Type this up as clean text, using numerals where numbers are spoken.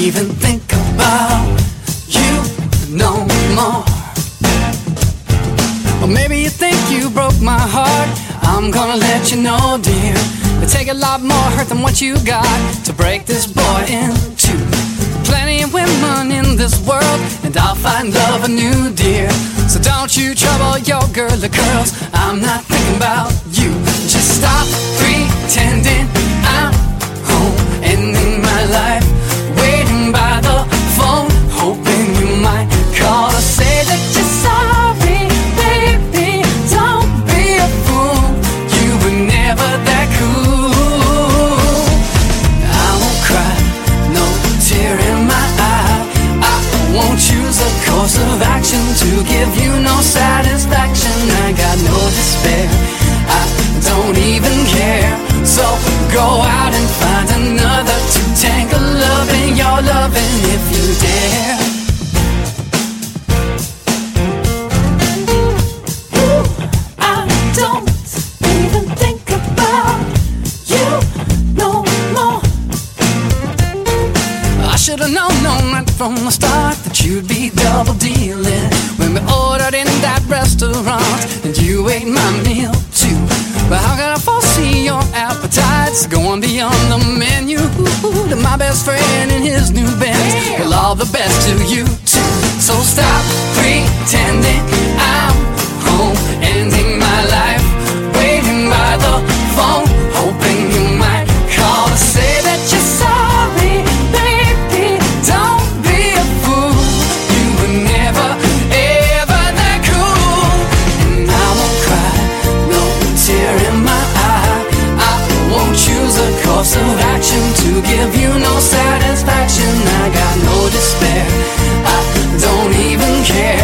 even think about you no more. Or maybe you think you broke my heart. I'm gonna let you know, dear, it take a lot more hurt than what you got to break this boy in two. Plenty of women in this world, and I'll find love anew, dear. So don't you trouble your girly curls, I'm not thinking about you. Just stop pretending I'm home, ending my life, waiting by the phone, hoping you might call or say that you're sorry, baby. Don't be a fool, you were never that cool. I won't cry, no tear in my eye. I won't choose a course of action to give you no satisfaction. I got no despair, I don't even care. So go out and find another to tangle loving your loving if you dare. Ooh, I don't even think about you no more. I should've known right from the start that you'd be double dealing when we ordered in that restaurant and you ate my meal too. But how can I foresee your appetites going beyond the menu? To my best friend in his new Benz, well, all the best to you too. So stop pretending I'm home, ending my life, waiting by the phone, hoping you might call to say that you're sorry, baby. Don't be a fool, you were never ever that cool. And I won't cry, no tear in my eye. I won't choose a course of action to give you no satisfaction. I got no despair, I don't even care.